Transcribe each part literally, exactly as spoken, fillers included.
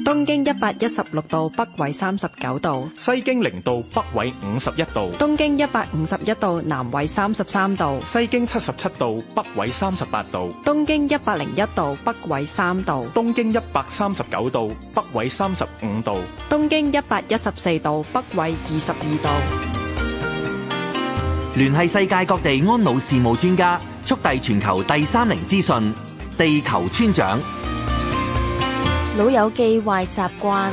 東經一百一十六度，北緯三十九度； 西經零度，北緯五十一度； 東經一百五十一度，南緯三十三度； 西經七十七度，北緯三十八度； 東經一百零一度，北緯三度； 東經一百三十九度，北緯三十五度； 東經一百一十四度，北緯二十二度。 聯繫世界各地安老事務專家，速遞全球第三齡資訊，地球村長。 老友記壞習慣。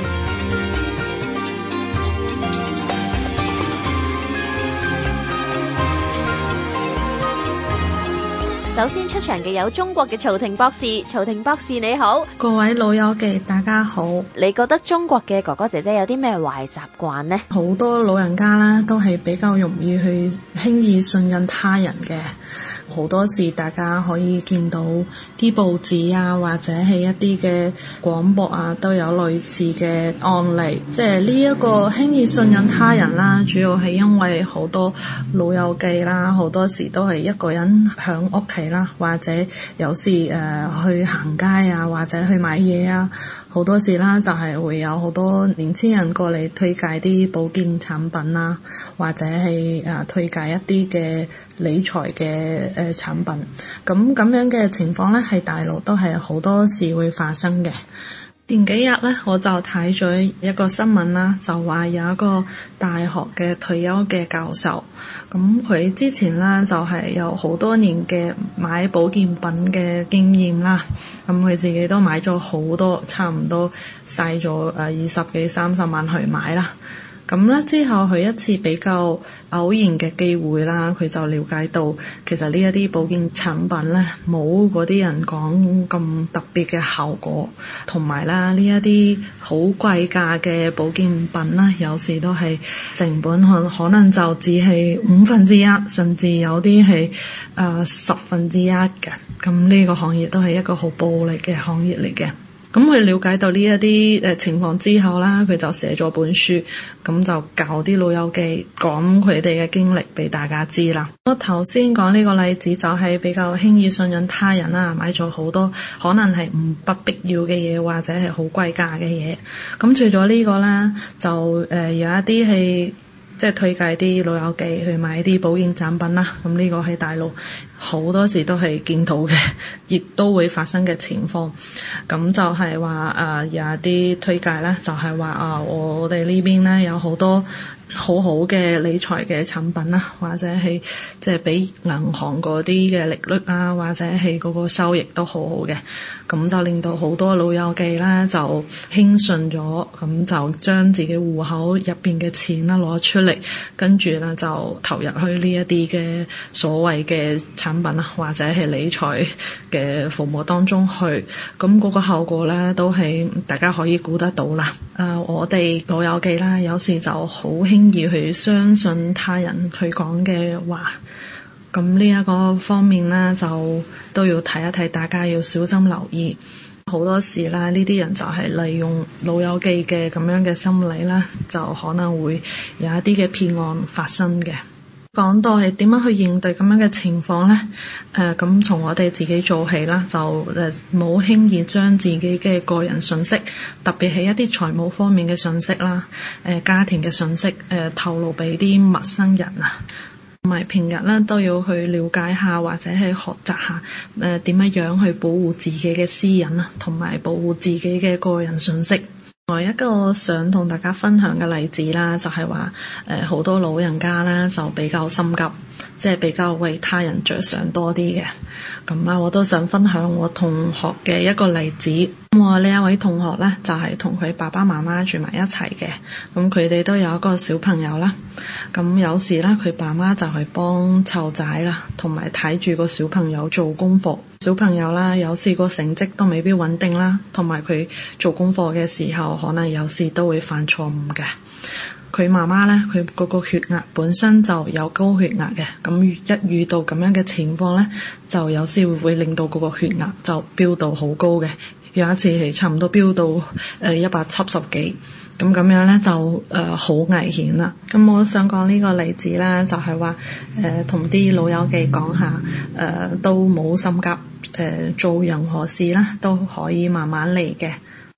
首先出場嘅有中國嘅曹婷博士，曹婷博士你好。 各位老友記大家好。 你覺得中國嘅哥哥姐姐有啲咩壞習慣呢？ 好多老人家啦，都係比較容易去輕易信任他人嘅。好多時大家可以見到啲報紙啊，或者係一啲嘅廣播啊，都有類似嘅案例。即係呢一個輕易信任他人啦，主要係因為好多老友記啦，好多時都係一個人響屋企啦，或者有時誒、呃、去行街啊，或者去買嘢啊。好多時啦，就係會有好多年輕人過嚟推介啲保健產品啦，或者係誒推介一啲嘅理財嘅誒產品。咁咁樣嘅情況咧，喺大陸都係好多時會發生嘅。前幾日咧，我就睇咗一個新聞啦，就話有一個大學嘅退休嘅教授，咁佢之前咧就係有好多年嘅買保健品嘅經驗啦，咁佢自己都買咗好多，差唔多使咗誒二十幾三十萬去買啦。咁咧之後佢一次比較偶然嘅機會啦，佢就了解到其實呢一啲保健產品咧冇嗰啲人講咁特別嘅效果，同埋啦呢一啲好貴價嘅保健品啦，有時都係成本可可能就只係五分之一，甚至有啲係誒十分之一嘅。咁呢個行業都係一個好暴利嘅行業嚟嘅。咁佢了解到呢一啲誒情況之後啦，佢就寫咗本書，咁就教啲老友記講佢哋嘅經歷俾大家知啦。我頭先講呢個例子就係比較輕易信任他人啦，買咗好多可能係唔不必要嘅嘢，或者係好貴價嘅嘢。咁除咗呢個啦，就誒、呃、有一啲係即係推介啲老友記去買啲保健產品啦。咁呢個喺大陸好多時都係見到嘅，亦都會發生嘅情況。咁就係話誒有一啲推介啦，就係話啊我哋呢邊咧有好多好好嘅理財嘅產品啦，或者係即係比銀行嗰啲嘅利率啊，或者係嗰個收益都好好嘅。咁就令到好多老友記啦就輕信咗，咁就將自己戶口入邊嘅錢啦攞出嚟，跟住咧就投入去呢一啲嘅所謂嘅產品啊，或者係理財嘅服務當中去。咁嗰個後果咧都係大家可以估得到啦。誒、呃，我哋老友記啦，有時就好輕易去相信他人佢講嘅話。咁呢一個方面咧，就都要提一提，大家要小心留意。好多時啦，呢啲人就係利用老友記嘅咁樣嘅心理啦，就可能會有一啲嘅騙案發生嘅。講到係點樣去應對咁樣嘅情況咧？誒、呃，咁從我哋自己做起啦，就誒冇輕易將自己嘅個人信息，特別係一啲財務方面嘅信息啦，誒、呃、家庭嘅信息，誒、呃、透露俾啲陌生人啊。同埋平日咧都要去了解下，或者係學習下誒點樣樣去保護自己嘅私隱啊，同埋保護自己嘅個人信息。另外一個想同大家分享嘅例子啦，就係話誒好多老人家咧就比較心急，即係比較為他人着想多啲嘅。咁啦，我都想分享我同學嘅一個例子。我呢一位同學咧就係同佢爸爸媽媽住埋一齊嘅，咁佢哋都有一個小朋友啦。咁有時咧佢爸媽就去幫湊仔啦，同埋睇住個小朋友做功課。小朋友啦，有時個成績都未必穩定啦，同埋佢做功課嘅時候可能有時都會犯錯誤嘅。佢媽媽咧，佢嗰個血壓本身就有高血壓嘅，咁一遇到咁樣嘅情況咧，就有時會會令到嗰個血壓就飆到好高嘅。有一次係差唔多飆到誒一百七十幾，咁咁樣咧就誒好、呃、危險啦。咁我想講呢個例子咧，就係話誒同啲老友記講下，誒、呃、都冇心急，誒、呃、做任何事啦都可以慢慢嚟嘅。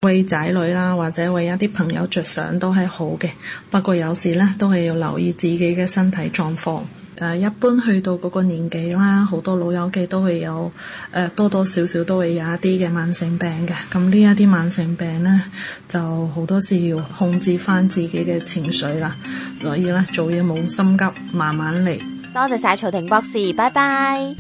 為仔女啦，或者為一啲朋友着想都係好嘅。不過有時咧都係要留意自己嘅身體狀況。誒，一般去到嗰個年紀啦，好多老友記都會有誒多多少少都會有一啲嘅慢性病嘅。咁呢一啲慢性病咧，就好多時要控制翻自己嘅情緒啦。所以咧，做嘢冇心急，慢慢嚟。 多謝晒曹婷博士，拜拜。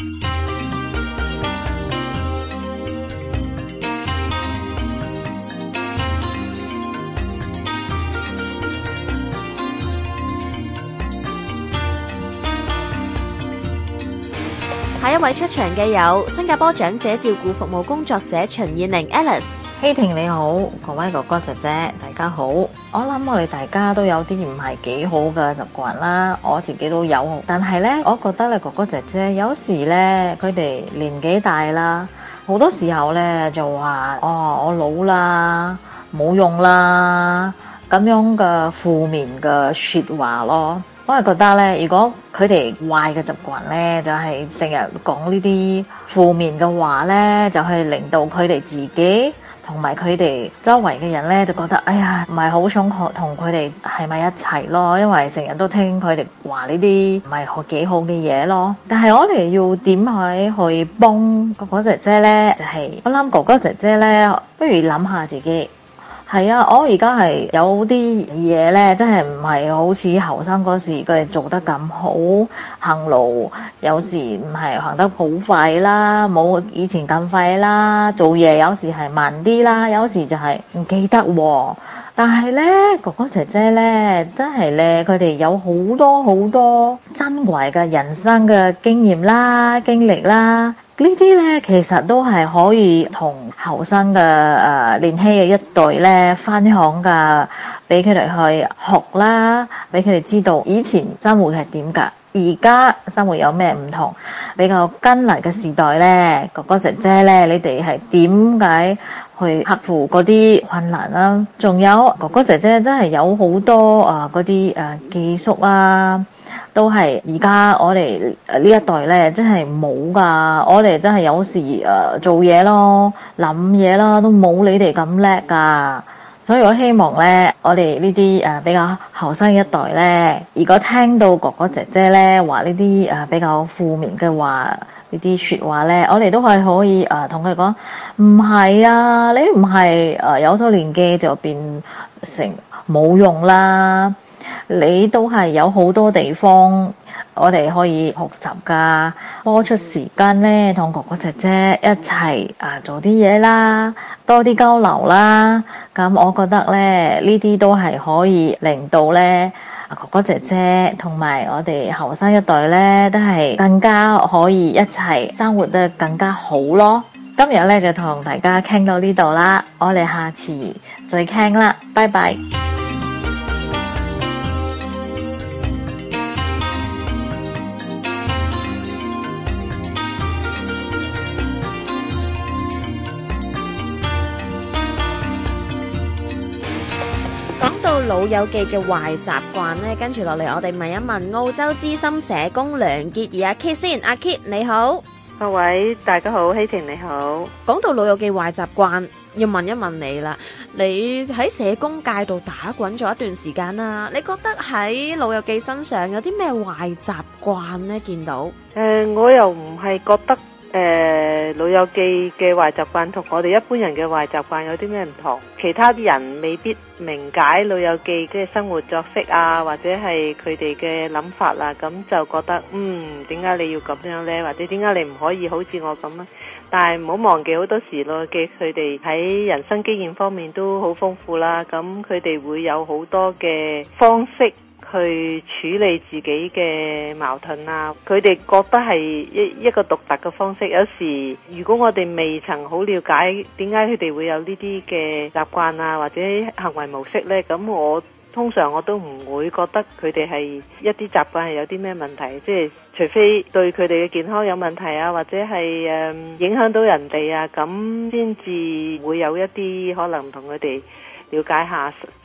下一位出場嘅有新加坡長者照顧服務工作者秦燕玲 Alice。 希婷你好，各位哥哥姐姐大家好。我諗我哋大家都有啲唔係幾好嘅習慣啦，我自己都有。但係呢，我覺得咧哥哥姐姐有時呢，佢哋年紀大啦，好多時候呢就話哦我老啦，冇用啦，咁樣嘅負面嘅說話咯。我係覺得咧，如果佢哋壞嘅習慣咧，就係成日講呢啲負面嘅話咧，就係令到佢哋自己同埋佢哋周圍嘅人咧，就覺得哎呀，唔係好想同佢哋喺埋一齊咯，因為成日都聽佢哋話呢啲唔係好幾好嘅嘢咯。但係我哋要點去去幫哥哥姐姐咧？就係我諗哥哥姐姐咧，不如諗下自己。係啊，我而家係有啲嘢咧，真係唔係好似後生嗰時佢哋做得咁好，行路有時唔係行得好快啦，冇以前咁快啦，做嘢有時係慢啲啦，有時就係唔記得喎。但係咧，哥哥姐姐咧，真係咧，佢哋有好多好多珍貴嘅人生嘅經驗啦、經歷啦。呢啲咧其實都係可以同後生嘅誒年輕嘅一代咧分享噶，俾佢哋去學啦，俾佢哋知道以前生活係點噶，而家生活有咩唔同。比較艱難嘅時代咧，哥哥姐姐咧，你哋係點解去克服嗰啲困難啦？仲有哥哥姐姐真係有好多啊嗰啲誒技術啊，都係而家我哋呢一代咧，真係冇噶。我哋真係有時誒、呃、做嘢咯，諗嘢啦，都冇你哋咁叻噶。所以我希望咧，我哋呢啲誒比較後生一代咧，如果聽到哥哥姐姐咧話呢啲誒比較負面嘅話，呢啲說話咧，我哋都係可以誒同佢講，唔係啊，你唔係誒有咗年紀就變成冇用啦。你都係有好多地方我哋可以學習噶，播出時間咧同哥哥姐姐一齊啊做啲嘢啦，多啲交流啦。咁我覺得咧呢啲都係可以令到咧哥哥姐姐同埋我哋後生一代咧都係更加可以一齊生活得更加好咯。今日咧就同大家傾到呢度啦，我哋下次再傾啦，拜拜。 老友記嘅壞習慣呢，跟住落嚟我哋問一問澳洲資深社工梁潔儀阿 Kit 先。阿 Kit 你好。 各位大家好，希婷你好。 講到老友記壞習慣，要問一問你啦，你喺社工界度打滾咗一段時間啦，你覺得喺老友記身上有啲咩壞習慣呢？見到誒、 呃，我又唔係覺得。誒、呃，老友記嘅壞習慣同我哋一般人嘅壞習慣有啲咩唔同？其他啲人未必明解老友記嘅生活作息啊，或者係佢哋嘅諗法啦，咁就覺得嗯，點解你要咁樣呢？或者點解你唔可以好似我咁啊？但係唔好忘記好多時老友記佢哋喺人生經驗方面都好豐富啦，咁佢哋會有好多嘅方式去處理自己嘅矛盾啊，佢哋覺得係一一個獨特嘅方式。有時如果我哋未曾好了解點解佢哋會有呢啲嘅習慣啊，或者行為模式呢，咁我通常我都唔會覺得佢哋係一啲習慣係有啲咩問題，即係除非對佢哋嘅健康有問題啊，或者係誒影響到人哋啊，咁先至會有一啲可能同佢哋了解下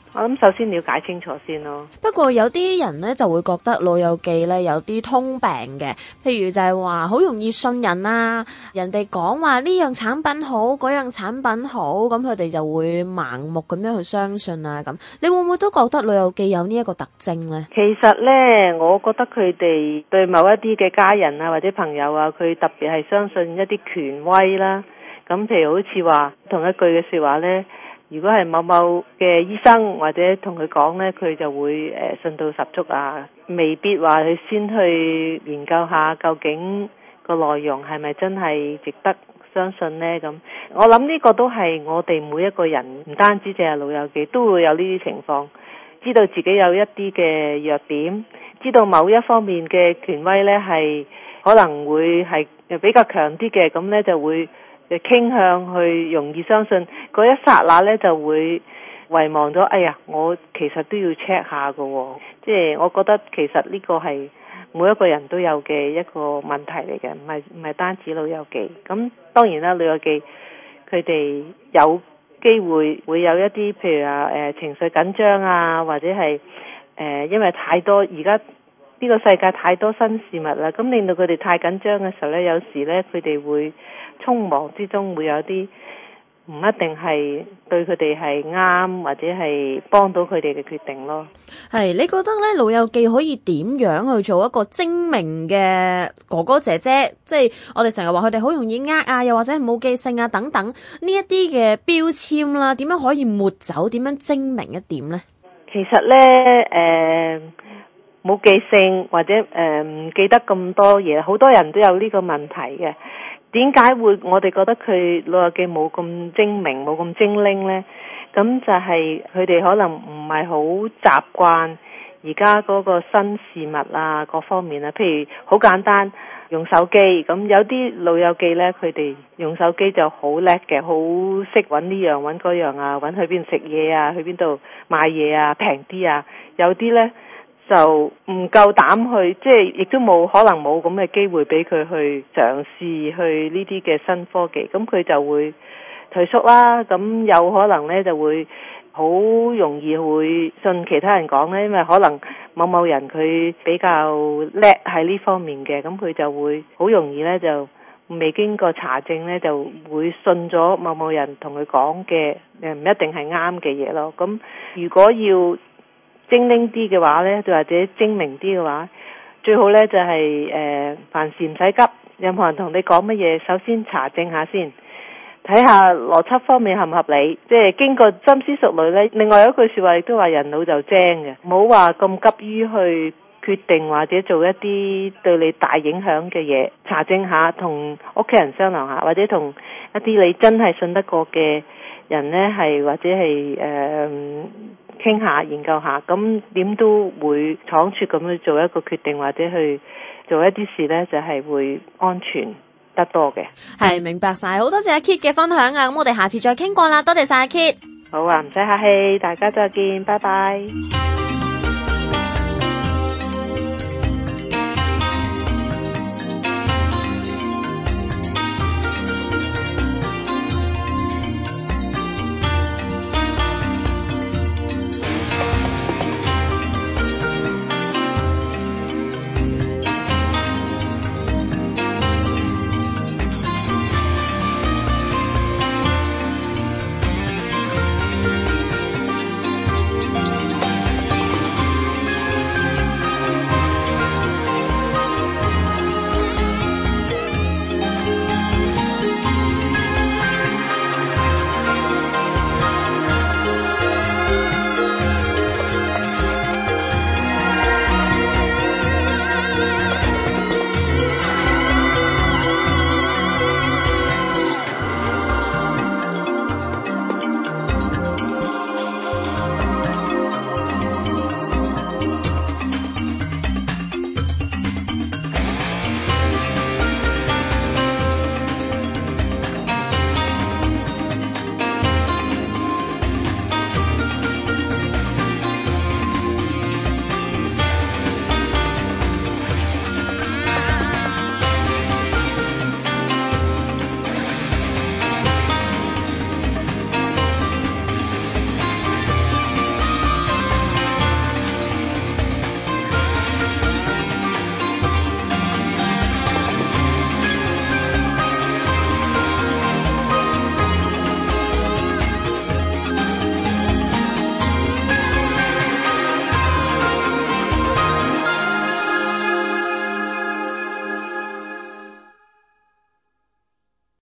我諗首先了解清楚先咯。 不過有啲人咧就會覺得老友記咧有啲通病嘅，譬如就係話好容易信任啊，人哋講話呢樣產品好，嗰樣產品好，咁佢哋就會盲目咁樣去相信啊咁。你會唔會都覺得老友記有呢一個特徵呢？ 其實呢，我覺得佢哋對某一啲嘅家人啊或者朋友啊，佢特別係相信一啲權威啦。咁譬如好似話同一句嘅說話呢，如果係某某嘅醫生或者同佢講呢，佢就會誒信到十足啊，未必話佢先去研究下究竟個內容係咪真係值得相信呢。咁我諗呢個都係我哋每一個人，唔單止淨係老友記，都會有呢啲情況，知道自己有一啲嘅弱點，知道某一方面嘅權威呢係可能會係比較強啲嘅，咁呢就會傾向去容易相信，嗰一剎那呢就會遺忘咗，哎呀，我其實都要 check 下㗎喎。即係我覺得其實呢個係每一個人都有嘅一個問題嚟嘅，唔係唔係單止老友記。咁當然啦，老友記佢哋有機會會有一啲譬如話誒情緒緊張啊，或者係誒、呃、因為太多而家呢個世界太多新事物啦，咁令到佢哋太緊張嘅時候呢，有時呢佢哋會匆忙之中會有啲唔一定係對佢哋係啱，或者係幫到佢哋嘅決定咯。 係，你覺得咧老友記可以點樣去做一個精明嘅哥哥姐姐？即係我哋成日話佢哋好容易呃啊，又或者係冇記性啊等等呢一啲嘅標籤啦，點樣可以抹走？點樣精明一點呢？其實呢，誒、呃。冇記性或者誒唔、呃、記得咁多嘢，好多人都有呢個問題嘅。點解會我哋覺得佢老友記冇咁精明冇咁精靈呢？咁就係佢哋可能唔係好習慣而家嗰個新事物啊，各方面啊。譬如好簡單用手機，咁有啲老友記呢，佢哋用手機就好叻嘅，好識揾呢樣揾嗰樣啊，揾去邊食嘢啊，去邊度買嘢啊，平啲啊。有啲呢就唔夠膽去，即係亦都冇可能冇咁嘅機會俾佢去嘗試去呢啲嘅新科技，咁佢就會退縮啦。咁有可能呢就會好容易會信其他人講呢，因為可能某某人佢比較叻喺呢方面嘅，咁佢就會好容易呢就未經過查證呢就會信咗某某人同佢講嘅誒唔一定係啱嘅嘢咯。咁如果要精靈啲嘅話呢，就或者精明啲嘅話，最好呢就係、是、誒、呃、凡事唔使急，任何人同你講乜嘢，首先查證下先，睇下邏輯方面合唔合理，即係經過深思熟慮呢。另外有一句說話亦都話人腦就精嘅，唔好話咁急於去決定或者做一啲對你大影響嘅嘢，查證下，同屋企人商量下，或者同一啲你真係信得過嘅人呢，係或者係誒傾下研究下，咁點都會倉促咁去做一個決定，或者去做一啲事呢，就係會安全得多嘅。係，明白晒，好多謝阿 Kit 嘅分享啊！咁我哋下次再傾過啦，多謝晒阿 Kit。好啊，唔使客氣，大家再見，拜拜。